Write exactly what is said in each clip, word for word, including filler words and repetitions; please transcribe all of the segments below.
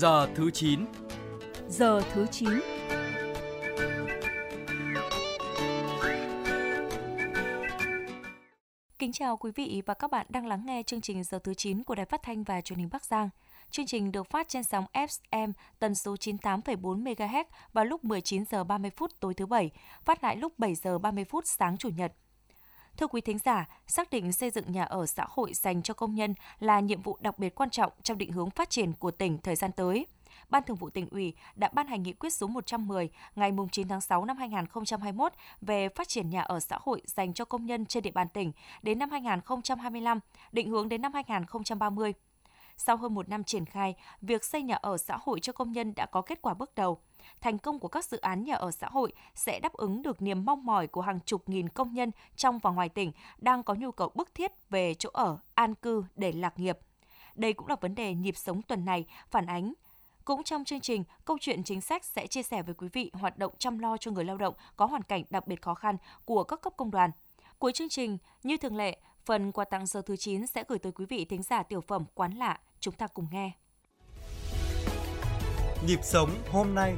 Giờ thứ chín. Giờ thứ chín. Kính chào quý vị và các bạn đang lắng nghe chương trình Giờ thứ chín của Đài Phát thanh và Truyền hình Bắc Giang. Chương trình được phát trên sóng ép em tần số chín mươi tám phẩy bốn mê ga héc vào lúc mười chín giờ ba mươi phút tối thứ Bảy, phát lại lúc bảy giờ ba mươi phút sáng Chủ nhật. Thưa quý thính giả, xác định xây dựng nhà ở xã hội dành cho công nhân là nhiệm vụ đặc biệt quan trọng trong định hướng phát triển của tỉnh thời gian tới. Ban Thường vụ Tỉnh ủy đã ban hành nghị quyết số một trăm mười ngày chín tháng sáu năm hai nghìn không trăm hai mươi mốt về phát triển nhà ở xã hội dành cho công nhân trên địa bàn tỉnh đến năm hai nghìn không trăm hai mươi lăm, định hướng đến năm hai nghìn không trăm ba mươi. Sau hơn một năm triển khai, việc xây nhà ở xã hội cho công nhân đã có kết quả bước đầu. Thành công của các dự án nhà ở xã hội sẽ đáp ứng được niềm mong mỏi của hàng chục nghìn công nhân trong và ngoài tỉnh đang có nhu cầu bức thiết về chỗ ở, an cư để lạc nghiệp. Đây cũng là vấn đề nhịp sống tuần này phản ánh. Cũng trong chương trình, câu chuyện chính sách sẽ chia sẻ với quý vị hoạt động chăm lo cho người lao động có hoàn cảnh đặc biệt khó khăn của các cấp công đoàn. Cuối chương trình, như thường lệ, phần quà tặng giờ thứ chín sẽ gửi tới quý vị thính giả tiểu phẩm Quán Lạ. Chúng ta cùng nghe. Nhịp sống hôm nay.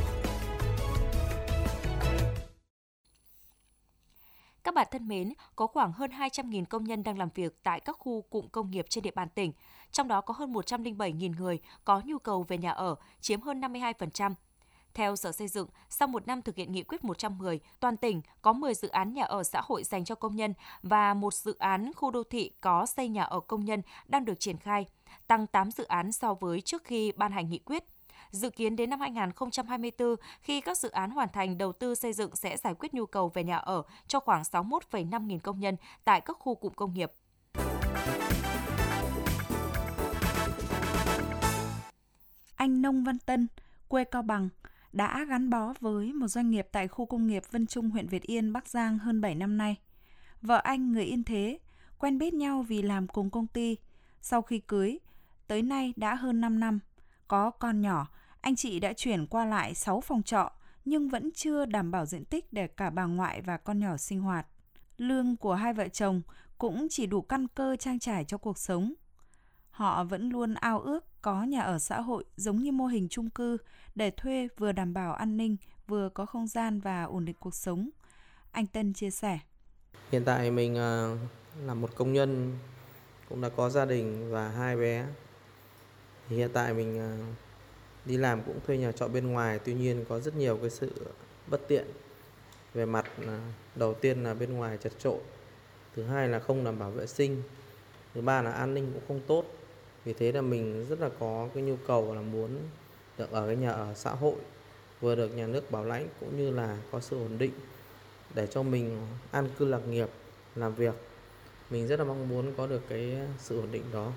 Các bạn thân mến, có khoảng hơn hai trăm nghìn công nhân đang làm việc tại các khu cụm công nghiệp trên địa bàn tỉnh. Trong đó có hơn một trăm lẻ bảy nghìn người có nhu cầu về nhà ở, chiếm hơn năm mươi hai phần trăm. Theo Sở Xây dựng, sau một năm thực hiện nghị quyết một trăm mười, toàn tỉnh có mười dự án nhà ở xã hội dành cho công nhân và một dự án khu đô thị có xây nhà ở công nhân đang được triển khai, tăng tám dự án so với trước khi ban hành nghị quyết. Dự kiến đến năm hai nghìn không trăm hai mươi tư, khi các dự án hoàn thành đầu tư xây dựng sẽ giải quyết nhu cầu về nhà ở cho khoảng sáu mươi mốt phẩy năm nghìn công nhân tại các khu cụm công nghiệp. Anh Nông Văn Tân, quê Cao Bằng, đã gắn bó với một doanh nghiệp tại khu công nghiệp Vân Trung, huyện Việt Yên, Bắc Giang hơn bảy năm nay. Vợ anh người Yên Thế, quen biết nhau vì làm cùng công ty. Sau khi cưới, tới nay đã hơn năm năm. Có con nhỏ, anh chị đã chuyển qua lại sáu phòng trọ, nhưng vẫn chưa đảm bảo diện tích để cả bà ngoại và con nhỏ sinh hoạt. Lương của hai vợ chồng cũng chỉ đủ căn cơ trang trải cho cuộc sống. Họ vẫn luôn ao ước có nhà ở xã hội giống như mô hình chung cư để thuê vừa đảm bảo an ninh, vừa có không gian và ổn định cuộc sống. Anh Tân chia sẻ. Hiện tại mình là một công nhân, cũng đã có gia đình và hai bé. Hiện tại mình đi làm cũng thuê nhà trọ bên ngoài, tuy nhiên có rất nhiều cái sự bất tiện. Về mặt đầu tiên là bên ngoài chật chội, thứ hai là không đảm bảo vệ sinh, thứ ba là an ninh cũng không tốt. Vì thế là mình rất là có cái nhu cầu là muốn được ở cái nhà ở xã hội, vừa được nhà nước bảo lãnh cũng như là có sự ổn định để cho mình an cư lạc nghiệp, làm việc. Mình rất là mong muốn có được cái sự ổn định đó.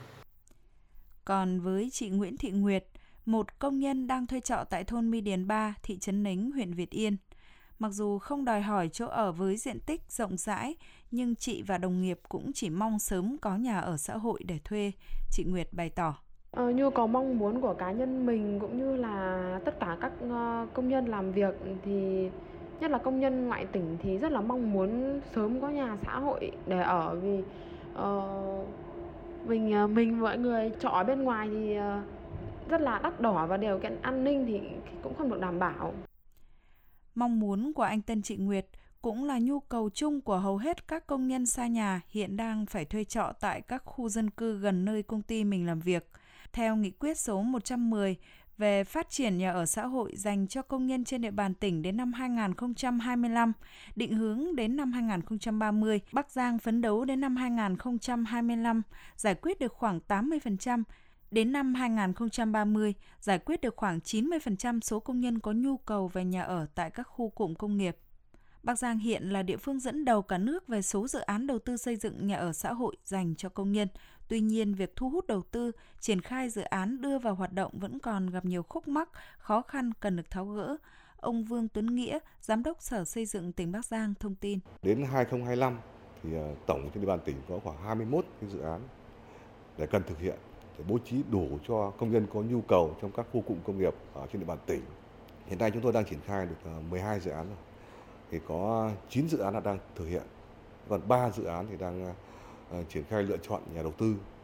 Còn với chị Nguyễn Thị Nguyệt, một công nhân đang thuê trọ tại thôn My Điền ba, thị trấn Nính, huyện Việt Yên. Mặc dù không đòi hỏi chỗ ở với diện tích rộng rãi, nhưng chị và đồng nghiệp cũng chỉ mong sớm có nhà ở xã hội để thuê. Chị Nguyệt bày tỏ. Ờ, nhu cầu mong muốn của cá nhân mình cũng như là tất cả các uh, công nhân làm việc thì nhất là công nhân ngoại tỉnh thì rất là mong muốn sớm có nhà xã hội để ở, vì uh, mình uh, mình mọi người trọ ở bên ngoài thì uh, rất là đắt đỏ và điều kiện an ninh thì cũng không được đảm bảo. Mong muốn của anh Tân chị Nguyệt cũng là nhu cầu chung của hầu hết các công nhân xa nhà hiện đang phải thuê trọ tại các khu dân cư gần nơi công ty mình làm việc. Theo nghị quyết số một trăm mười về phát triển nhà ở xã hội dành cho công nhân trên địa bàn tỉnh đến năm hai nghìn không trăm hai mươi lăm, định hướng đến năm hai nghìn không trăm ba mươi, Bắc Giang phấn đấu đến năm hai nghìn không trăm hai mươi lăm giải quyết được khoảng tám mươi phần trăm. Đến năm hai nghìn không trăm ba mươi, giải quyết được khoảng chín mươi phần trăm số công nhân có nhu cầu về nhà ở tại các khu cụm công nghiệp. Bắc Giang hiện là địa phương dẫn đầu cả nước về số dự án đầu tư xây dựng nhà ở xã hội dành cho công nhân. Tuy nhiên, việc thu hút đầu tư, triển khai dự án đưa vào hoạt động vẫn còn gặp nhiều khúc mắc, khó khăn cần được tháo gỡ. Ông Vương Tuấn Nghĩa, Giám đốc Sở Xây dựng tỉnh Bắc Giang thông tin. Đến hai nghìn không trăm hai mươi lăm, thì tổng trên địa bàn tỉnh có khoảng hai mươi mốt cái dự án để cần thực hiện, để bố trí đủ cho công nhân có nhu cầu trong các khu cụm công nghiệp ở trên địa bàn tỉnh. Hiện nay chúng tôi đang triển khai được mười hai dự án rồi. Thì có chín dự án là đang thực hiện, còn ba dự án thì đang uh, triển khai lựa chọn nhà đầu tư.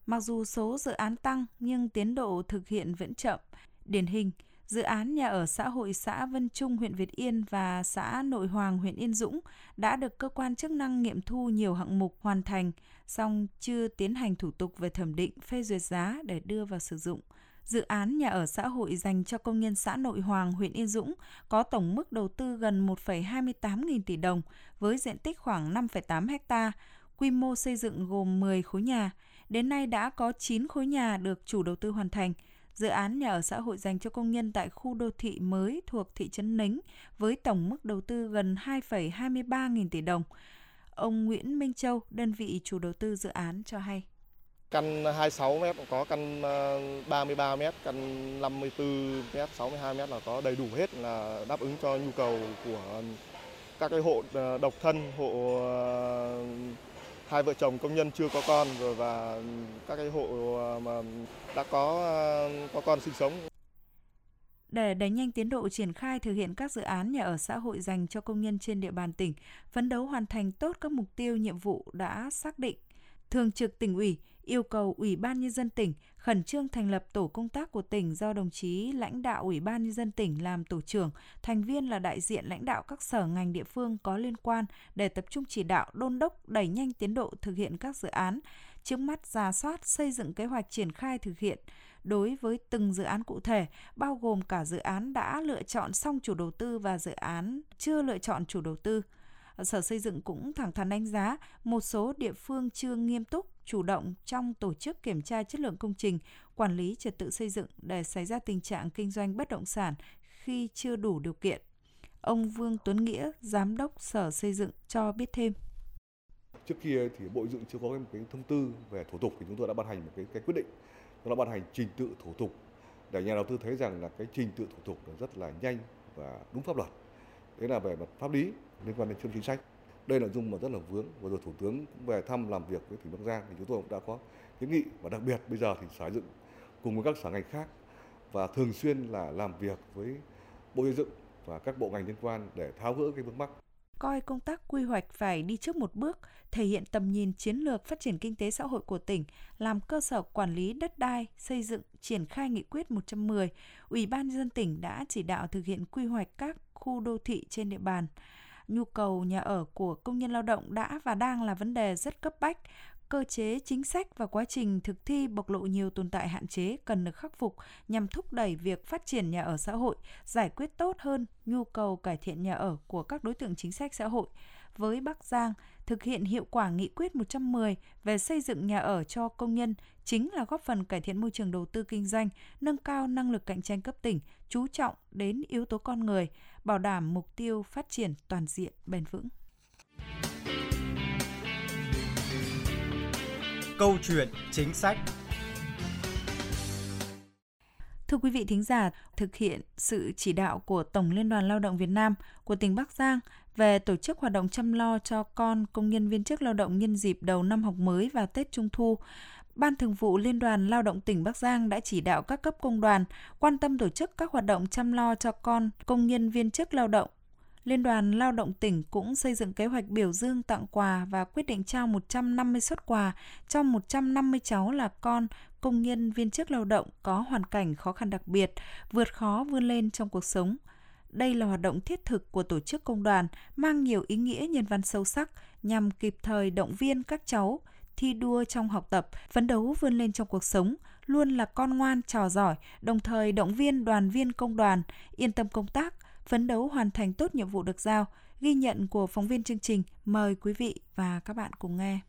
Mặc dù số dự án tăng nhưng tiến độ thực hiện vẫn chậm. Điển hình, dự án nhà ở xã hội xã Vân Trung, huyện Việt Yên và xã Nội Hoàng, huyện Yên Dũng đã được cơ quan chức năng nghiệm thu nhiều hạng mục hoàn thành, song chưa tiến hành thủ tục về thẩm định, phê duyệt giá để đưa vào sử dụng. Dự án nhà ở xã hội dành cho công nhân xã Nội Hoàng, huyện Yên Dũng có tổng mức đầu tư gần một phẩy hai mươi tám nghìn tỷ đồng với diện tích khoảng năm phẩy tám ha, quy mô xây dựng gồm mười khối nhà. Đến nay đã có chín khối nhà được chủ đầu tư hoàn thành. Dự án nhà ở xã hội dành cho công nhân tại khu đô thị mới thuộc thị trấn Nính với tổng mức đầu tư gần hai phẩy hai mươi ba nghìn tỷ đồng. Ông Nguyễn Minh Châu, đơn vị chủ đầu tư dự án cho hay. Căn hai mươi sáu mét, có căn ba mươi ba mét, căn năm mươi tư mét, sáu mươi hai mét là có đầy đủ hết, là đáp ứng cho nhu cầu của các cái hộ độc thân, hộ hai vợ chồng công nhân chưa có con rồi và các cái hộ mà đã có có con sinh sống. Để đẩy nhanh tiến độ triển khai thực hiện các dự án nhà ở xã hội dành cho công nhân trên địa bàn tỉnh, phấn đấu hoàn thành tốt các mục tiêu nhiệm vụ đã xác định, Thường trực Tỉnh ủy yêu cầu Ủy ban Nhân dân tỉnh khẩn trương thành lập tổ công tác của tỉnh do đồng chí lãnh đạo Ủy ban Nhân dân tỉnh làm tổ trưởng, thành viên là đại diện lãnh đạo các sở ngành địa phương có liên quan để tập trung chỉ đạo đôn đốc đẩy nhanh tiến độ thực hiện các dự án, trước mắt rà soát xây dựng kế hoạch triển khai thực hiện đối với từng dự án cụ thể, bao gồm cả dự án đã lựa chọn xong chủ đầu tư và dự án chưa lựa chọn chủ đầu tư. Sở Xây dựng cũng thẳng thắn đánh giá một số địa phương chưa nghiêm túc, chủ động trong tổ chức kiểm tra chất lượng công trình, quản lý trật tự xây dựng để xảy ra tình trạng kinh doanh bất động sản khi chưa đủ điều kiện. Ông Vương Tuấn Nghĩa, Giám đốc Sở Xây dựng cho biết thêm. Trước kia thì Bộ Xây dựng chưa có một cái thông tư về thủ tục thì chúng tôi đã ban hành một cái, cái quyết định, chúng ta ban hành trình tự thủ tục để nhà đầu tư thấy rằng là cái trình tự thủ tục là rất là nhanh và đúng pháp luật. Đấy là về mặt pháp lý liên quan đến chính sách. Đây là nội dung mà rất là vướng. Vừa rồi Thủ tướng cũng về thăm làm việc với tỉnh Bắc Giang thì chúng tôi cũng đã có kiến nghị, và đặc biệt bây giờ thì Sở Xây dựng cùng với các sở ngành khác và thường xuyên là làm việc với Bộ Xây dựng và các bộ ngành liên quan để tháo gỡ cái vướng mắc. Coi công tác quy hoạch phải đi trước một bước, thể hiện tầm nhìn chiến lược phát triển kinh tế xã hội của tỉnh, làm cơ sở quản lý đất đai, xây dựng, triển khai nghị quyết một trăm mười. Ủy ban Nhân dân tỉnh đã chỉ đạo thực hiện quy hoạch các khu đô thị trên địa bàn. Nhu cầu nhà ở của công nhân lao động đã và đang là vấn đề rất cấp bách. Cơ chế, chính sách và quá trình thực thi bộc lộ nhiều tồn tại hạn chế cần được khắc phục nhằm thúc đẩy việc phát triển nhà ở xã hội, giải quyết tốt hơn nhu cầu cải thiện nhà ở của các đối tượng chính sách xã hội. Với Bắc Giang, thực hiện hiệu quả nghị quyết một trăm mười về xây dựng nhà ở cho công nhân chính là góp phần cải thiện môi trường đầu tư kinh doanh, nâng cao năng lực cạnh tranh cấp tỉnh, chú trọng đến yếu tố con người, bảo đảm mục tiêu phát triển toàn diện bền vững. Câu chuyện chính sách. Thưa quý vị thính giả, thực hiện sự chỉ đạo của Tổng Liên đoàn Lao động Việt Nam của tỉnh Bắc Giang về tổ chức hoạt động chăm lo cho con công nhân viên chức lao động nhân dịp đầu năm học mới và Tết Trung thu, Ban Thường vụ Liên đoàn Lao động tỉnh Bắc Giang đã chỉ đạo các cấp công đoàn quan tâm tổ chức các hoạt động chăm lo cho con công nhân viên chức lao động. Liên đoàn Lao động tỉnh cũng xây dựng kế hoạch biểu dương tặng quà và quyết định trao một trăm năm mươi suất quà cho một trăm năm mươi cháu là con công nhân viên chức lao động có hoàn cảnh khó khăn đặc biệt, vượt khó vươn lên trong cuộc sống. Đây là hoạt động thiết thực của tổ chức công đoàn, mang nhiều ý nghĩa nhân văn sâu sắc nhằm kịp thời động viên các cháu thi đua trong học tập, phấn đấu vươn lên trong cuộc sống, luôn là con ngoan trò giỏi, đồng thời động viên đoàn viên công đoàn yên tâm công tác, phấn đấu hoàn thành tốt nhiệm vụ được giao. Ghi nhận của phóng viên chương trình, mời quý vị và các bạn cùng nghe.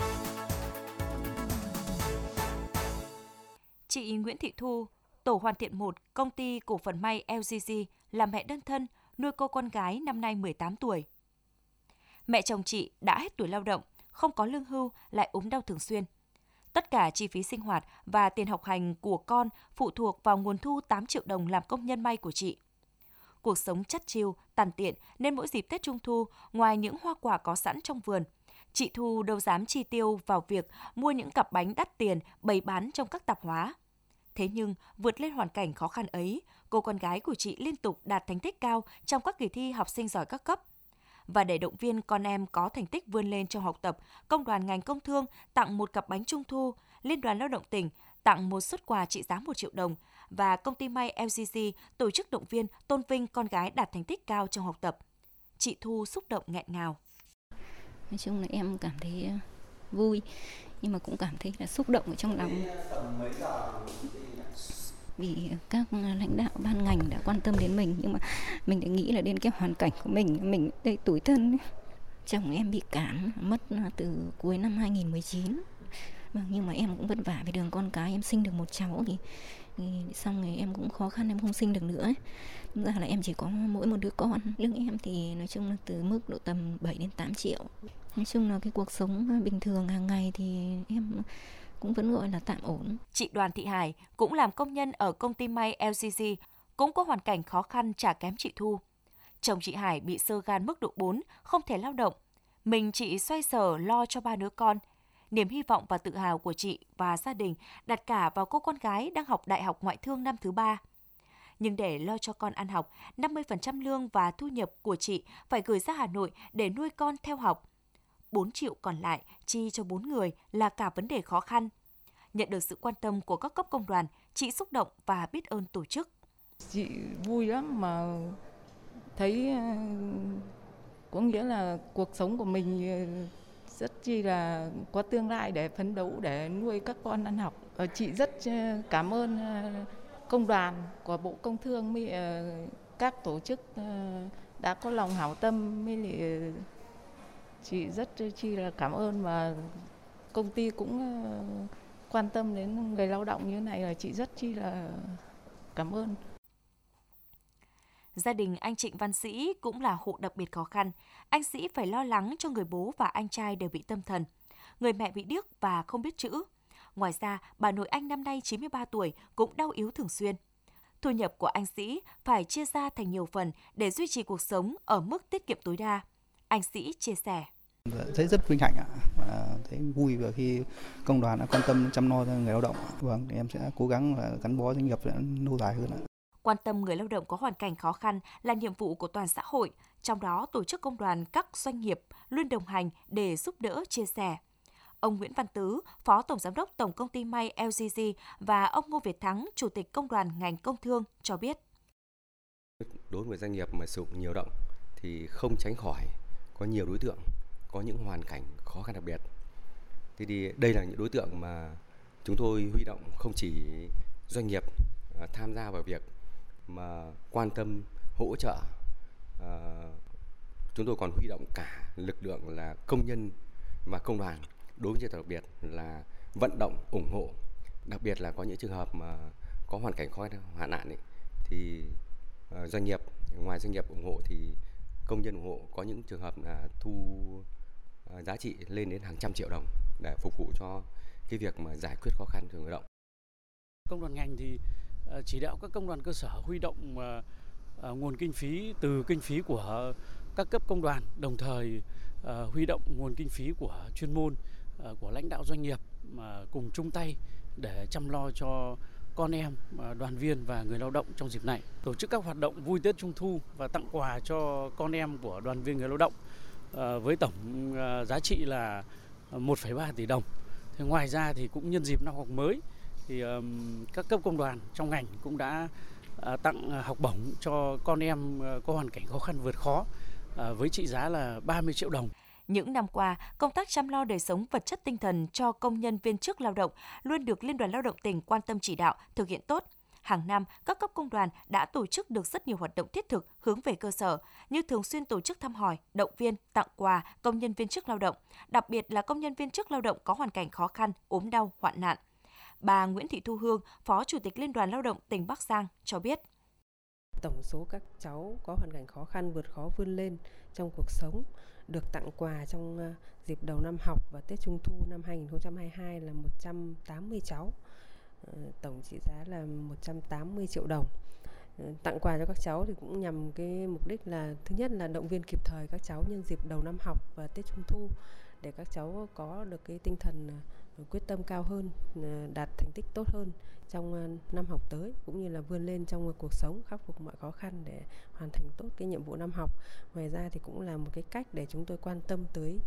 Chị Nguyễn Thị Thu, tổ hoàn thiện một, công ty cổ phần may lờ giê giê, là mẹ đơn thân, nuôi cô con gái năm nay mười tám tuổi. Mẹ chồng chị đã hết tuổi lao động, không có lương hưu, lại ốm đau thường xuyên. Tất cả chi phí sinh hoạt và tiền học hành của con phụ thuộc vào nguồn thu tám triệu đồng làm công nhân may của chị. Cuộc sống chắt chiu, tàn tiện nên mỗi dịp Tết Trung thu, ngoài những hoa quả có sẵn trong vườn, chị Thu đâu dám chi tiêu vào việc mua những cặp bánh đắt tiền bày bán trong các tạp hóa. Thế nhưng, vượt lên hoàn cảnh khó khăn ấy, cô con gái của chị liên tục đạt thành tích cao trong các kỳ thi học sinh giỏi các cấp. Và để động viên con em có thành tích vươn lên trong học tập, Công đoàn ngành Công thương tặng một cặp bánh Trung thu Liên đoàn Lao động tỉnh tặng một suất quà trị giá một triệu đồng và công ty may lờ giê xê tổ chức động viên tôn vinh con gái đạt thành tích cao trong học tập. Chị Thu xúc động nghẹn ngào. Nói chung là em cảm thấy vui, nhưng mà cũng cảm thấy là xúc động ở trong lòng. Vì các lãnh đạo ban ngành đã quan tâm đến mình, nhưng mà mình đã nghĩ là đến cái hoàn cảnh của mình, mình đây tủi thân. Chồng em bị cảm, mất từ cuối năm hai nghìn không trăm mười chín. Vâng, nhưng mà em cũng vất vả vì đường con cái, em sinh được một cháu thì, thì xong rồi em cũng khó khăn, em không sinh được nữa ấy. Thực ra là em chỉ có mỗi một đứa con. Lương em thì nói chung là từ mức độ tầm bảy đến tám triệu. Nói chung là cái cuộc sống bình thường hàng ngày thì em cũng vẫn gọi là tạm ổn. Chị Đoàn Thị Hải cũng làm công nhân ở công ty may lờ giê xê, cũng có hoàn cảnh khó khăn chả kém chị Thu. Chồng chị Hải bị xơ gan mức độ bốn, không thể lao động. Mình chị xoay sở lo cho ba đứa con. Niềm hy vọng và tự hào của chị và gia đình đặt cả vào cô con gái đang học đại học ngoại thương năm thứ ba. Nhưng để lo cho con ăn học, năm mươi phần trăm lương và thu nhập của chị phải gửi ra Hà Nội để nuôi con theo học. bốn triệu còn lại chi cho bốn người là cả vấn đề khó khăn. Nhận được sự quan tâm của các cấp công đoàn, chị xúc động và biết ơn tổ chức. Chị vui lắm mà thấy có nghĩa là cuộc sống của mình rất chi là có tương lai để phấn đấu để nuôi các con ăn học. Chị rất cảm ơn công đoàn của Bộ Công Thương với các tổ chức đã có lòng hảo tâm, với lại chị rất chi là cảm ơn, và công ty cũng quan tâm đến người lao động như thế này là chị rất chi là cảm ơn. Gia đình anh Trịnh Văn Sĩ cũng là hộ đặc biệt khó khăn. Anh Sĩ phải lo lắng cho người bố và anh trai đều bị tâm thần. Người mẹ bị điếc và không biết chữ. Ngoài ra, bà nội anh năm nay chín mươi ba tuổi cũng đau yếu thường xuyên. Thu nhập của anh Sĩ phải chia ra thành nhiều phần để duy trì cuộc sống ở mức tiết kiệm tối đa. Anh Sĩ chia sẻ. Thấy rất vinh hạnh ạ, à, thấy vui vì khi công đoàn đã quan tâm chăm lo cho người lao động. Vâng, em sẽ cố gắng là gắn bó doanh nghiệp lâu dài hơn ạ. Quan tâm người lao động có hoàn cảnh khó khăn là nhiệm vụ của toàn xã hội, trong đó tổ chức công đoàn các doanh nghiệp luôn đồng hành để giúp đỡ, chia sẻ. Ông Nguyễn Văn Tứ, Phó Tổng Giám đốc Tổng Công ty May lờ giê xê và ông Ngô Việt Thắng, Chủ tịch Công đoàn ngành Công Thương cho biết. Đối với doanh nghiệp mà sử dụng nhiều lao động thì không tránh khỏi có nhiều đối tượng, có những hoàn cảnh khó khăn đặc biệt. Thế thì đây là những đối tượng mà chúng tôi huy động không chỉ doanh nghiệp tham gia vào việc mà quan tâm hỗ trợ, à, chúng tôi còn huy động cả lực lượng là công nhân và công đoàn, đối với trường hợp đặc biệt là vận động ủng hộ, đặc biệt là có những trường hợp mà có hoàn cảnh khó khăn hoạn nạn ấy, thì uh, doanh nghiệp ngoài doanh nghiệp ủng hộ thì công nhân ủng hộ, có những trường hợp là thu uh, giá trị lên đến hàng trăm triệu đồng để phục vụ cho cái việc mà giải quyết khó khăn cho người lao động. Công đoàn ngành thì chỉ đạo các công đoàn cơ sở huy động uh, nguồn kinh phí từ kinh phí của các cấp công đoàn, đồng thời uh, huy động nguồn kinh phí của chuyên môn, uh, của lãnh đạo doanh nghiệp uh, cùng chung tay để chăm lo cho con em, uh, đoàn viên và người lao động trong dịp này. Tổ chức các hoạt động vui Tết Trung thu và tặng quà cho con em của đoàn viên người lao động uh, với tổng uh, giá trị là một phẩy ba tỷ đồng. Thì ngoài ra thì cũng nhân dịp năm học mới thì um, các cấp công đoàn trong ngành cũng đã uh, tặng học bổng cho con em uh, có hoàn cảnh khó khăn vượt khó uh, với trị giá là ba mươi triệu đồng. Những năm qua, công tác chăm lo đời sống vật chất tinh thần cho công nhân viên chức lao động luôn được Liên đoàn Lao động tỉnh quan tâm chỉ đạo, thực hiện tốt. Hàng năm, các cấp công đoàn đã tổ chức được rất nhiều hoạt động thiết thực hướng về cơ sở, như thường xuyên tổ chức thăm hỏi, động viên, tặng quà công nhân viên chức lao động, đặc biệt là công nhân viên chức lao động có hoàn cảnh khó khăn, ốm đau, hoạn nạn. Bà Nguyễn Thị Thu Hương, Phó Chủ tịch Liên đoàn Lao động tỉnh Bắc Giang cho biết. Tổng số các cháu có hoàn cảnh khó khăn vượt khó vươn lên trong cuộc sống được tặng quà trong dịp đầu năm học và Tết Trung thu năm hai nghìn không trăm hai mươi hai là một trăm tám mươi cháu. Tổng trị giá là một trăm tám mươi triệu đồng. Tặng quà cho các cháu thì cũng nhằm cái mục đích là thứ nhất là động viên kịp thời các cháu nhân dịp đầu năm học và Tết Trung thu để các cháu có được cái tinh thần quyết tâm cao hơn, đạt thành tích tốt hơn trong năm học tới, cũng như là vươn lên trong cuộc sống, khắc phục mọi khó khăn để hoàn thành tốt cái nhiệm vụ năm học. Ngoài ra thì cũng là một cái cách để chúng tôi quan tâm tới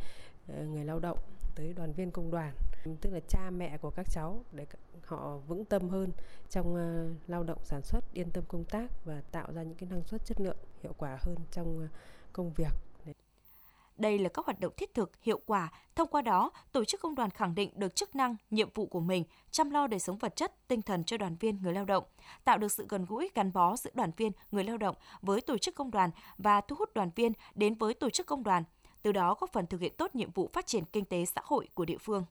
người lao động, tới đoàn viên công đoàn, tức là cha mẹ của các cháu, để họ vững tâm hơn trong uh, lao động sản xuất, yên tâm công tác và tạo ra những cái năng suất chất lượng hiệu quả hơn trong uh, công việc. Đây là các hoạt động thiết thực, hiệu quả. Thông qua đó, tổ chức công đoàn khẳng định được chức năng, nhiệm vụ của mình, chăm lo đời sống vật chất, tinh thần cho đoàn viên người lao động, tạo được sự gần gũi, gắn bó giữa đoàn viên người lao động với tổ chức công đoàn và thu hút đoàn viên đến với tổ chức công đoàn. Từ đó góp phần thực hiện tốt nhiệm vụ phát triển kinh tế xã hội của địa phương.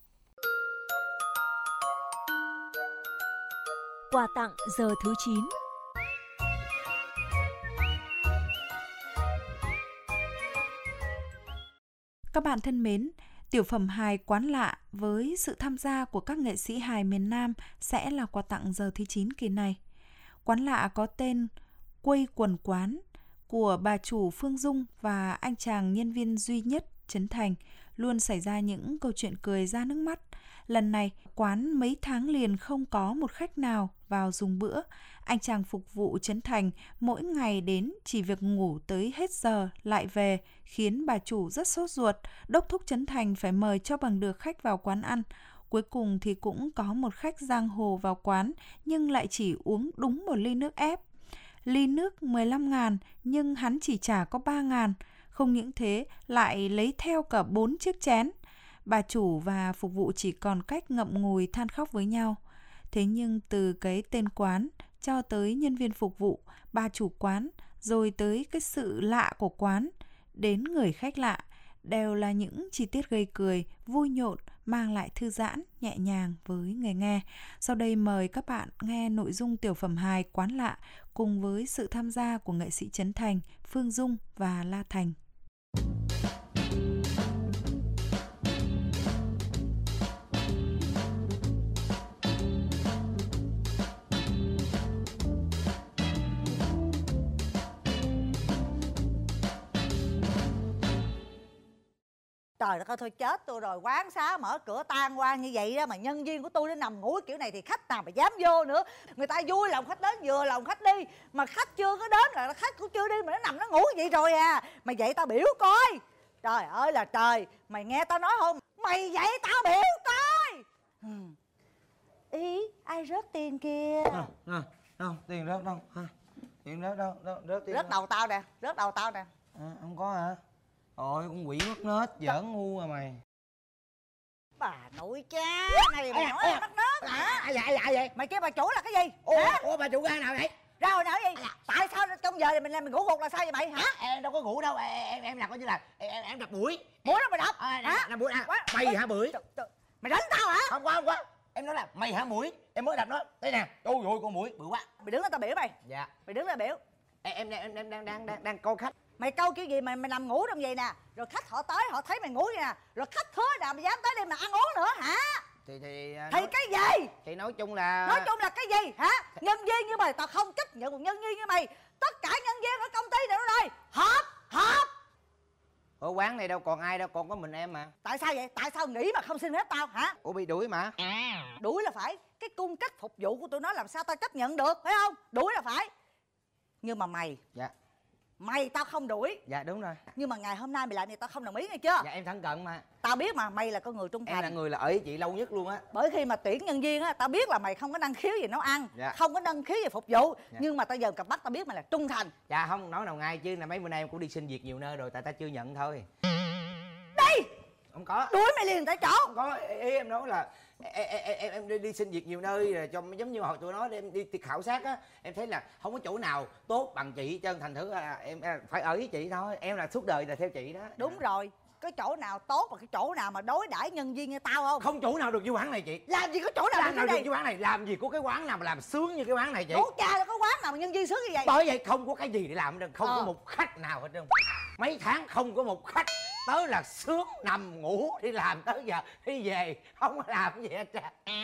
Quà tặng giờ thứ chín. Các bạn thân mến, tiểu phẩm hài Quán Lạ với sự tham gia của các nghệ sĩ hài miền Nam sẽ là quà tặng giờ thứ chín kỳ này. Quán Lạ có tên Quây Quần Quán của bà chủ Phương Dung và anh chàng nhân viên duy nhất Trấn Thành, luôn xảy ra những câu chuyện cười ra nước mắt. Lần này, quán mấy tháng liền không có một khách nào vào dùng bữa. Anh chàng phục vụ Trấn Thành mỗi ngày đến chỉ việc ngủ tới hết giờ lại về, khiến bà chủ rất sốt ruột, đốc thúc Trấn Thành phải mời cho bằng được khách vào quán ăn. Cuối cùng thì cũng có một khách giang hồ vào quán, nhưng lại chỉ uống đúng một ly nước ép. Ly nước mười lăm ngàn, nhưng hắn chỉ trả có ba ngàn. Không những thế, lại lấy theo cả bốn chiếc chén. Bà chủ và phục vụ chỉ còn cách ngậm ngùi than khóc với nhau. Thế nhưng từ cái tên quán cho tới nhân viên phục vụ, bà chủ quán, rồi tới cái sự lạ của quán, đến người khách lạ, đều là những chi tiết gây cười, vui nhộn, mang lại thư giãn, nhẹ nhàng với người nghe. Sau đây mời các bạn nghe nội dung tiểu phẩm hài Quán Lạ cùng với sự tham gia của nghệ sĩ Trấn Thành, Phương Dung và La Thành. Trời đất ơi, thôi chết tôi rồi, quán xá mở cửa tan hoang như vậy đó mà nhân viên của tôi nó nằm ngủ kiểu này thì khách nào mà dám vô nữa. Người ta vui lòng khách đến, vừa lòng khách đi, mà khách chưa có đến là khách cũng chưa đi mà nó nằm nó ngủ vậy rồi à. Mày dậy tao biểu coi. Trời ơi là trời, mày nghe tao nói không? Mày dậy tao biểu coi. Ừ. Ý, ai rớt tiền kia? À, à, đâu, tiền rớt đâu? À, tiền rớt đâu? Đâu rớt tiền rớt đâu? đầu tao nè, rớt đầu tao nè. À, không có hả? Ôi, con quỷ mất nết, giỡn ngu à mày. Bà nội cha, này mày nói là mất nết hả? À, dạ, dạ, vậy. Mày kêu bà chủ là cái gì? Ủa, ủa bà chủ ra nào vậy? Ra hồi nào gì? À, tại sao trong giờ này mình làm mình ngủ gục là sao vậy mày hả? À, em đâu có ngủ đâu, em em làm coi như là em em đập mũi. Mũi đâu mày đập? À, hả? Đập mũi à? Mày hả bưởi? Mày đánh tao hả? Không có, không có. Em nói là mày hả mũi, em mới đập nó. Đây nè, ôi ôi con mũi bự quá. Mày đứng lên tao biểu mày. Dạ. Mày đứng lên biểu. Em em em đang đang đang đang coi khách. Mày câu kiểu gì mà mày nằm ngủ trong vậy nè, rồi khách họ tới họ thấy mày ngủ vậy nè, rồi khách hứa nào mày dám tới đây mà ăn uống nữa hả? Thì thì thì nói, cái gì? Thì nói chung là nói chung là cái gì hả? Nhân viên như mày tao không chấp nhận một nhân viên như mày. Tất cả nhân viên ở công ty này rồi họp họp. Ở quán này đâu còn ai đâu, còn có mình em mà. Tại sao vậy? Tại sao nghỉ mà không xin phép tao hả? Ủa bị đuổi mà. Đuổi là phải. Cái cung cách phục vụ của tụi nó làm sao tao chấp nhận được, phải không? Đuổi là phải. Nhưng mà mày, dạ, mày tao không đuổi. Dạ đúng rồi. Nhưng mà ngày hôm nay mày làm gì tao không đồng ý nghe chưa? Dạ em thân cận mà. Tao biết mà, mày là con người trung thành. Em là người là ở với chị lâu nhất luôn á. Bởi khi mà tuyển nhân viên á, tao biết là mày không có năng khiếu về nấu ăn, dạ, không có năng khiếu về phục vụ, dạ, nhưng mà tao giờ cặp mắt tao biết mày là trung thành. Dạ không nói nào ngay chứ là mấy bữa nay em cũng đi xin việc nhiều nơi rồi, tại ta chưa nhận thôi. Đi. Không có. Đuổi mày liền tại chỗ. Không có, ý em nói là em em em, em đi, đi xin việc nhiều nơi rồi cho giống như hồi tụi nó em đi, đi khảo sát á, em thấy là không có chỗ nào tốt bằng chị chân, thành thử là em, em phải ở với chị thôi, em là suốt đời là theo chị đó. Đúng à, rồi. Cái chỗ nào tốt và cái chỗ nào mà đối đãi nhân viên như tao không? Không chỗ nào được như quán này chị. Làm gì có chỗ nào, làm nào được đây? như quán này, làm gì có cái quán nào mà làm sướng như cái quán này chị. Ủa cha, có quán nào mà nhân viên sướng như vậy? Bởi vậy không có cái gì để làm hết trơn, không ờ. có một khách nào hết trơn. Mấy tháng không có một khách, tới là sướng nằm ngủ đi làm tới giờ đi về, không có làm gì hết trơn.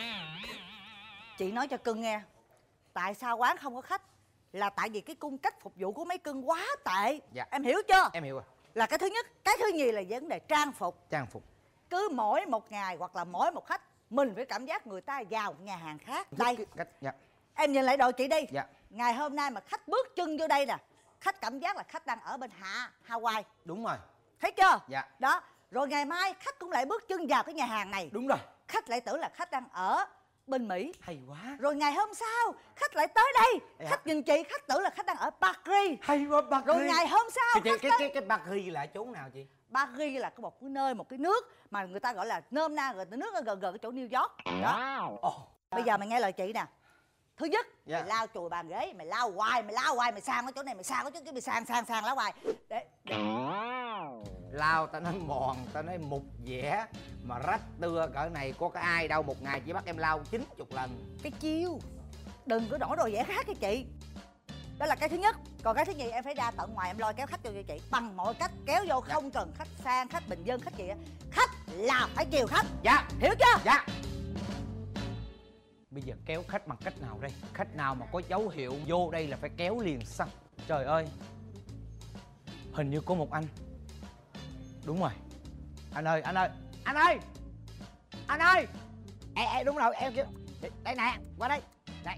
Chị nói cho cưng nghe, tại sao quán không có khách là tại vì cái cung cách phục vụ của mấy cưng quá tệ. Dạ. Em hiểu chưa? Em hiểu rồi. Là cái thứ nhất. Cái thứ nhì là vấn đề trang phục. Trang phục. Cứ mỗi một ngày hoặc là mỗi một khách mình phải cảm giác người ta vào một nhà hàng khác. Đây cách, dạ. Em nhìn lại đội chị đi. Dạ. Ngày hôm nay mà khách bước chân vô đây nè, khách cảm giác là khách đang ở bên Hạ Hawaii. Đúng rồi. Thấy chưa? Dạ. Đó. Rồi ngày mai khách cũng lại bước chân vào cái nhà hàng này. Đúng rồi. Khách lại tưởng là khách đang ở bên Mỹ. Hay quá. Rồi ngày hôm sau khách lại tới đây. Ê, khách nhìn chị, khách tưởng là khách đang ở Paris. Hay quá, Paris. Rồi ngày hôm sau Cái khách cái tới... cái, cái Paris là chỗ nào chị? Paris là một cái nơi, một cái nước mà người ta gọi là nôm na gọi nước gần gần cái chỗ New York. Đó. Oh. Bây giờ mày nghe lời chị nè. Thứ nhất, dạ. mày lau chùi bàn ghế, mày lau hoài, mày lau hoài, mày sang cái chỗ này, mày sang cái chỗ kia, mày sang sang sang lau hoài. Để, để. Lau tao nói mòn, tao nói mục vẽ mà rách tưa cỡ này có cái ai đâu, một ngày chỉ bắt em lau chín chục lần. Cái chiêu, đừng có đổi đồ vẽ khác cái chị. Đó là cái thứ nhất. Còn cái thứ nhì em phải ra tận ngoài em lôi kéo khách cho chị bằng mọi cách, kéo vô dạ. Không cần khách sang, khách bình dân, khách gì á. Khách là phải chiều khách. Dạ. Hiểu chưa? Dạ. Bây giờ kéo khách bằng cách nào đây? Khách nào mà có dấu hiệu vô đây là phải kéo liền xong. Trời ơi, hình như có một anh. Đúng rồi. Anh ơi, anh ơi, anh ơi, anh ơi. Ê, ê, đúng rồi, em kêu. Đây nè, qua đây. Đây.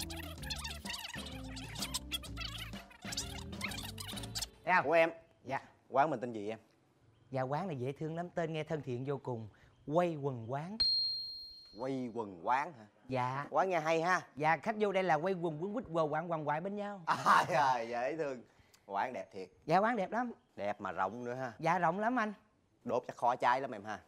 Thấy của em. Dạ. Quán mình tên gì em? Dạ quán này dễ thương lắm, tên nghe thân thiện vô cùng. Quay quần quán. Quay quần quán hả? Dạ. Quán nghe hay ha. Dạ, khách vô đây là quay quần quấn quýt quờ quạng quằn quại bên nhau. À, à, dễ thương. Quán đẹp thiệt. Dạ quán đẹp lắm. Đẹp mà rộng nữa ha. Dạ rộng lắm anh. Đốt chắc khó cháy lắm em ha.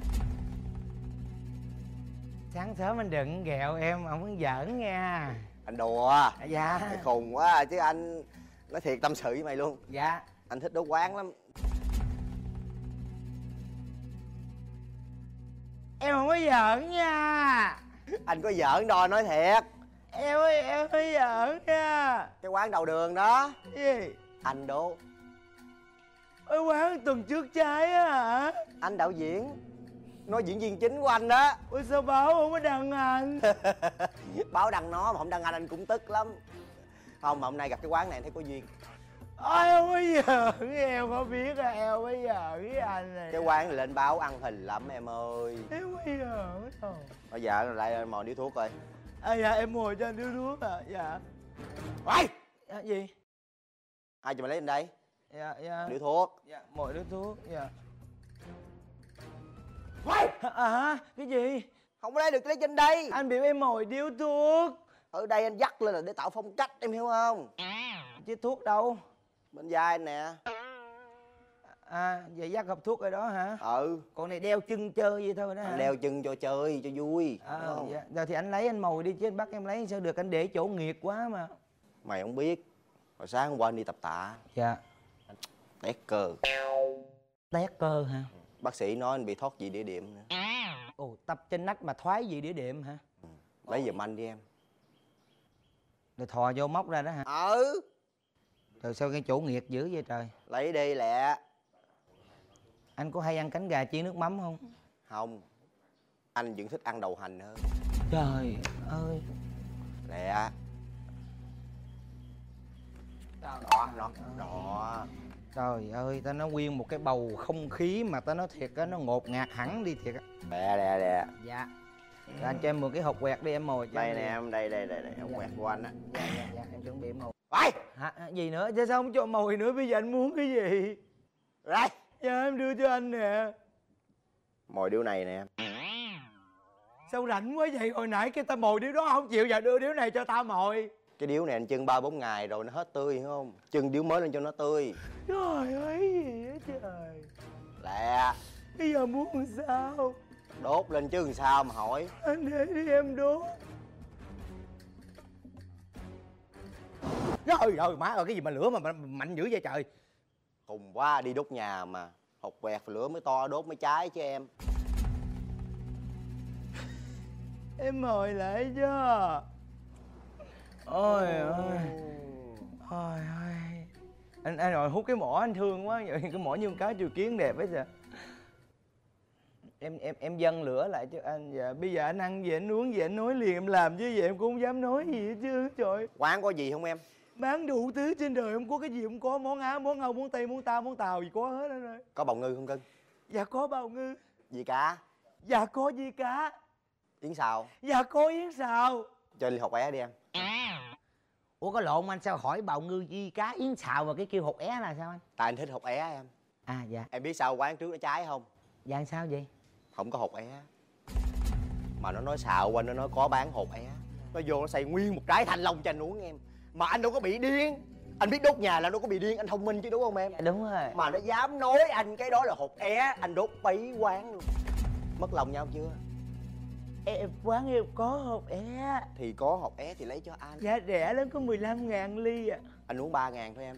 Sáng sớm anh đừng ghẹo em, không có giỡn nha. Anh đùa. Dạ. Mày khùng quá chứ anh nói thiệt tâm sự với mày luôn. Dạ. Anh thích đốt quán lắm. Em không có giỡn nha. Anh có giỡn đâu, nói thiệt. Em ơi, em không giỡn nha. Cái quán đầu đường đó. Gì? Anh đố. Cái quán tuần trước cháy á hả? Anh đạo diễn, nói diễn viên chính của anh đó. Ủa sao báo không có đăng anh? Báo đăng nó mà không đăng anh anh cũng tức lắm. Không mà hôm nay gặp cái quán này em thấy có duyên. Ôi không có giỡn, em không biết là em không có giỡn với anh này. Cái quán này lên báo ăn hình lắm em ơi. Em không có giỡn đâu. Bây giờ lại mò điếu thuốc coi. À dạ em mồi cho anh điếu thuốc à. Dạ. Ôi! À, gì? Ai cho mày lấy lên đây? Dạ dạ. Điếu thuốc. Dạ mồi điếu thuốc. Dạ. Ôi! À hả? Cái gì? Không có lấy được, lấy trên đây. Anh biểu em mồi điếu thuốc. Ở đây anh dắt lên là để tạo phong cách, em hiểu không? Chứ thuốc đâu? Bên vai anh nè. À vậy dắt hộp thuốc rồi đó hả? Ừ. Còn này đeo chân chơi vậy thôi đó hả? Anh đeo chân cho chơi, cho vui. À, dạ. Rồi thì anh lấy anh mồi đi chứ bắt em lấy sao được, anh để chỗ nghiệt quá mà. Mày không biết. Hồi sáng hôm qua anh đi tập tạ. Dạ. Tét cơ. Tét cơ hả? Bác sĩ nói anh bị thoát vị đĩa đệm nữa. Ồ, tập trên nách mà thoái vị đĩa đệm hả? Ừ. Lấy giùm anh đi em. Rồi thò vô móc ra đó hả? Ừ. Rồi sao cái chỗ nghiệt dữ vậy trời? Lấy đi lẹ. Anh có hay ăn cánh gà chiên nước mắm không? Không. Anh vẫn thích ăn đậu hành hơn. Trời ơi. Lẹ. Đó, đó, đó. Trời ơi, tao nói nguyên một cái bầu không khí mà tao nói thiệt á, nó ngột ngạt hẳn đi thiệt á. Lẹ, lẹ, lẹ. Dạ. Rồi anh cho em mượn cái hộp quẹt đi em mồi cho. Đây nè em, đây, đây, đây, đây, hộp quẹt của anh á. Dạ, dạ, dạ, em chuẩn bị em mồi. Ôi! Hả? Gì nữa? Chứ sao không cho mồi nữa? Bây giờ anh muốn cái gì? Đây. Dạ em đưa cho anh nè. Mồi điếu này nè. Sao rảnh quá vậy? Hồi nãy cái tao mồi điếu đó không chịu, giờ đưa điếu này cho tao mồi. Cái điếu này anh chưng ba bốn ngày rồi nó hết tươi, hiểu không? Chưng điếu mới lên cho nó tươi. Trời ơi gì á trời. Lẹ. Bây giờ muốn làm sao? Đốt lên chứ làm sao mà hỏi. Anh để đi em đốt. Trời ơi má ơi, cái gì mà lửa mà mạnh dữ vậy trời. Khùng quá, đi đốt nhà mà. Hột quẹt lửa mới to, đốt mới cháy chứ em. Em mời lại chứ. Ôi ơi. Ôi ơi. Anh anh rồi hút cái mỏ anh thương quá, vậy cái mỏ như con cá triều kiến đẹp ấy sao? Em em em dâng lửa lại cho anh. Dạ bây giờ anh ăn gì anh uống gì anh nói liền em làm chứ vậy em cũng không dám nói gì hết chứ trời. Quán có gì không em? Bán đủ thứ trên đời, không có cái gì không có, món Á, món Âu, món Tây, món Tàu, món Tàu gì có hết đó rồi. Có bào ngư không cưng? Dạ có bào ngư. Gì cá? Dạ có gì cá. Yến xào? Dạ có yến xào. Cho ly hột é đi em. Ủa có lộn anh, sao hỏi bào ngư gì cá yến xào và cái kêu hột é là sao anh? Tại anh thích hột é em. À dạ. Em biết sao quán trước nó cháy không? Dạ sao vậy? Không có hột é. Mà nó nói xạo quanh, nó nói có bán hột é. Nó vô nó xay nguyên một trái thanh long cho anh uống em. Mà anh đâu có bị điên. Anh biết đốt nhà là đâu có bị điên, anh thông minh chứ đúng không em? Dạ, đúng rồi. Mà nó dám nói anh cái đó là hột é, anh đốt bấy quán luôn. Mất lòng nhau chưa? Em quán em có hột é. Thì có hột é thì lấy cho anh. Giá rẻ lắm, có mười lăm ngàn ly à. Anh uống ba ngàn thôi em.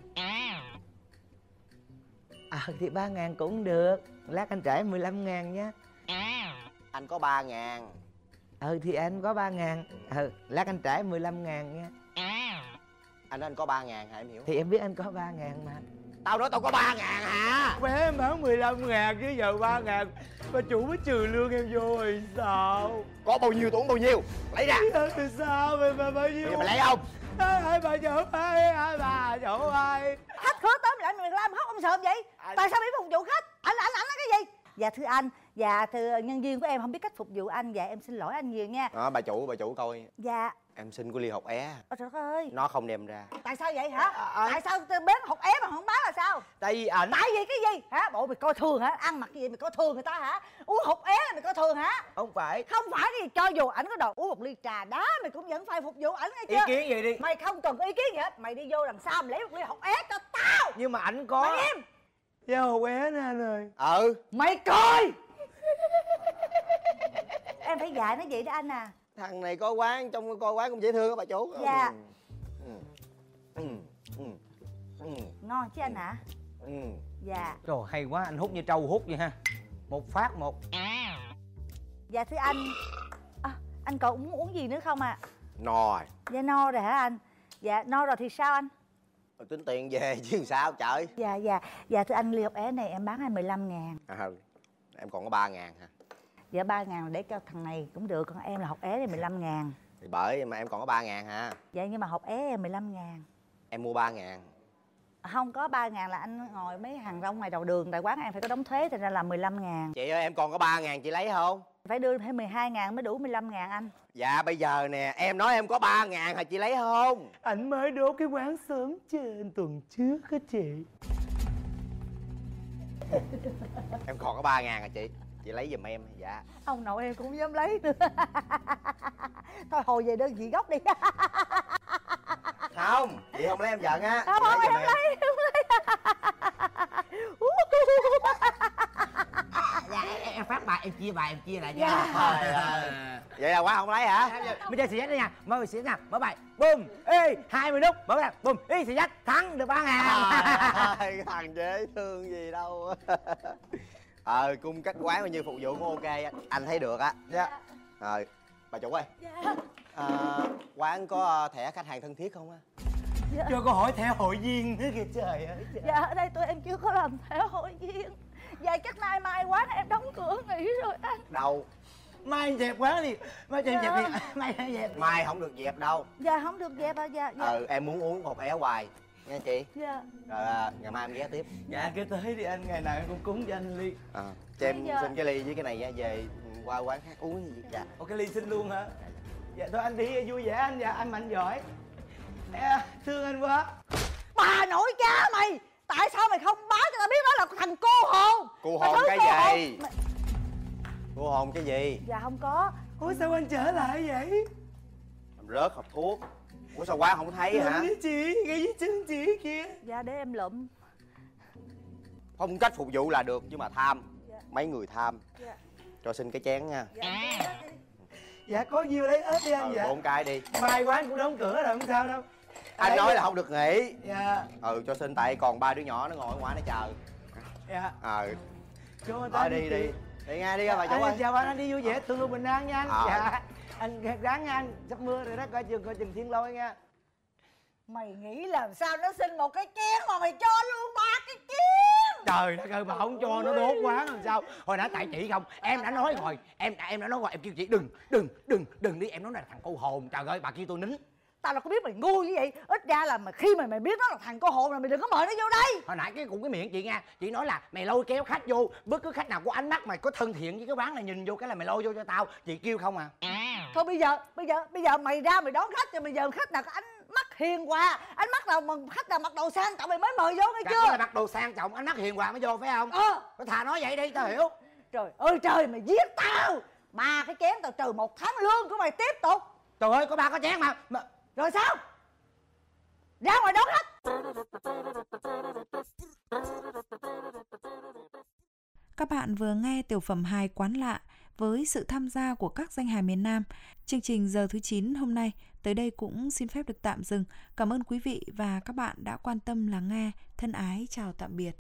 À thì ba ngàn cũng được. Lát anh trả mười lăm ngàn nha. Anh có ba ngàn. Ừ thì anh có ba ngàn. Ừ, lát anh trả mười lăm ngàn nha. Anh nói anh có ba ngàn hả, em hiểu? Thì em biết anh có ba ngàn mà. Tao nói tao có ba ngàn hả? Bé em bán mười lăm ngàn chứ giờ ba ngàn. Bà chủ mới trừ lương em vô rồi sao? Có bao nhiêu tôi uống bao nhiêu. Lấy ra. Thì sao mà, mà bao nhiêu? Bây giờ mày lấy không? Hai bà chủ ơi, hai bà chủ ơi. Khách khứa tới lại mày làm hóc ông sợ vậy? Anh... Tại sao biết phục vụ khách? Anh anh anh nói cái gì? Dạ thưa anh, dạ thưa nhân viên của em không biết cách phục vụ anh. Dạ em xin lỗi anh nhiều nha. Đó, bà chủ, bà chủ coi. Dạ. Em xin của ly hột é. Ôi trời ơi. Nó không đem ra. Tại sao vậy hả? À, tại sao bán hột é mà không bán là sao? Tại vì ảnh. Tại vì cái gì hả? Bộ mày coi thường hả? Ăn mặc cái gì mày coi thường người ta hả? Uống hột é là mày coi thường hả? Không phải. Không phải cái gì, cho dù ảnh có đòi uống một ly trà đá mày cũng vẫn phải phục vụ ảnh nghe chưa? Ý kiến gì đi. Mày không cần có ý kiến gì hết. Mày đi vô đằng sau mày lấy một ly hột é cho tao. Nhưng mà ảnh có. Mày im. Dạ hột é nè anh ơi. Ừ. Mày coi. Em phải dạy nó vậy đó anh à. Thằng này coi quán, trông coi quán cũng dễ thương á bà chủ. Dạ. Ừ. Ừ. Ừ. Ừ. Ngon chứ anh hả? Ừ. Dạ. Trời hay quá, anh hút như trâu hút vậy ha. Một phát một. Dạ thưa anh. À, anh còn muốn uống gì nữa không ạ? À? No rồi. Dạ no rồi hả anh? Dạ no rồi thì sao anh? Tính tiền về chứ sao trời. Dạ dạ. Dạ thưa anh, ly hột é này em bán anh mười lăm ngàn. À, em còn có ba ngàn hả? Dạ ba ngàn để cho thằng này cũng được. Còn em là hột é này mười lăm ngàn. Thì bởi mà em còn có ba ngàn hả? Dạ nhưng mà hột é em mười lăm ngàn. Em mua ba ngàn. Không có ba ngàn là anh ngồi mấy hàng rong ngoài đầu đường. Tại quán em phải có đóng thuế, thì ra là mười lăm ngàn. Chị ơi em còn có ba ngàn chị lấy không? Phải đưa thêm mười hai ngàn mới đủ mười lăm ngàn anh. Dạ bây giờ nè em nói em có ba ngàn hả chị lấy không? Anh mới đốt cái quán sớm trên tuần trước á chị. Em còn có ba ngàn hả chị? Chị lấy giùm em. Dạ. Ông nội em cũng không dám lấy nữa. Thôi hồi về đơn vị gốc đi. Không, chị không lấy em giận á. Không, không em, em lấy, em lấy. Dạ, em, em phát bài, em chia bài, em chia lại nha. Dạ. Vậy là quá không lấy hả? Bây giờ xì dách đây nha, mời xì dách nha, mở bài, boom, ê, hai mươi nút, mở bài, boom, ê, xì dách, thắng được ba ngàn. Cái thằng dễ thương gì đâu. Ờ, cung cách quán như phục vụ cũng ok, anh thấy được á. Dạ. Rồi, bà chủ ơi. Dạ. À, quán có thẻ khách hàng thân thiết không á? Dạ. Cho câu hỏi thẻ hội viên nữa kìa trời ơi. Dạ ở đây tụi em chưa có làm thẻ hội viên. Dạ chắc nay mai quán em đóng cửa nghỉ rồi anh. Đâu? Mai anh dẹp quán đi. Mai cho em Dạ. dẹp đi. Mai anh dẹp. Mai không được dẹp đâu. Dạ không được dẹp à. Dạ, dạ. Ừ, em muốn uống hột é hoài nha chị. Dạ. Rồi à, ngày mai em ghé tiếp. Dạ cứ tới đi anh, ngày nào em cũng cúng cho anh ly. À, cho em Dạ. xin cái ly với cái này nha, về qua quán khác uống gì. Dạ. Ồ, cái ly xin luôn hả? Dạ thôi anh đi vui vẻ anh. Dạ anh mạnh giỏi. À, thương anh quá. Bà nội cha mày, tại sao mày không báo cho tao biết đó là thằng cô hồn? Cô Mày hồn thứ cái cô gì? hồn. Mày... Cô hồn cái gì? Dạ không có. Ủa sao anh trở lại vậy? Em rớt hộp thuốc. Ủa sao quán không thấy hả? Cái chị, ngay dưới chân chị kìa. Dạ để em lụm. Phong cách phục vụ là được, nhưng mà tham. Dạ. Mấy người tham. Dạ. Cho xin cái chén nha. Dạ. Dạ có nhiêu lấy hết đi anh. Ừ, dạ. bốn cái đi. Mai quán cũng đóng cửa rồi không sao đâu. Anh Đấy, nói dạ. là không được nghỉ. Dạ. Ừ, cho xin tại còn ba đứa nhỏ nó ngồi ở ngoài nó chờ. Dạ. Ừ. Cho người Thôi ta đi đi. Đi nha, đi ra bà chủ anh ơi. chào anh, anh đi vui vẻ, thương luôn bình an nha anh. Ờ. Dạ. Anh ráng nha anh, sắp mưa rồi đó, coi chừng coi chừng thiên lôi nha. Mày nghĩ làm sao nó xin một cái chén mà mày cho luôn ba cái chén? Trời đất ơi, bà không cho nó đốt quán làm sao? Hồi nãy tại chị không, em đã nói rồi, em đã em đã nói rồi, em kêu chị đừng, đừng, đừng, đừng đi, em nói là thằng cô hồn, trời ơi, bà kêu tôi nín. Tao đâu có biết mày ngu như vậy. Ít ra là mà khi mà mày biết nó là thằng cô hồn là mày đừng có mời nó vô đây. Hồi nãy cái cũng cái miệng chị nha, chị nói là mày lôi kéo khách vô, bất cứ khách nào có ánh mắt mày có thân thiện với cái quán này nhìn vô cái là mày lôi vô cho tao, chị kêu không à. Thôi bây giờ, bây giờ, bây giờ mày ra mày đón khách, rồi bây giờ khách nào có ánh mắt hiền hòa. Ánh mắt nào mà khách nào mặc đồ sang trọng mày mới mời vô nghe Chả chưa? có là mặc đồ sang trọng, ánh mắt hiền hòa mới vô phải không? Ờ. Có thà nói vậy đi tao hiểu. Trời ơi trời, mày giết tao. Ba cái chén tao trừ một tháng lương của mày tiếp tục. Trời ơi có ba cái chén mà, mà... Rồi sao? Ra ngoài đón khách. Các bạn vừa nghe tiểu phẩm hài Quán Lạ với sự tham gia của các danh hài miền Nam. Chương trình giờ thứ chín hôm nay tới đây cũng xin phép được tạm dừng. Cảm ơn quý vị và các bạn đã quan tâm lắng nghe. Thân ái chào tạm biệt.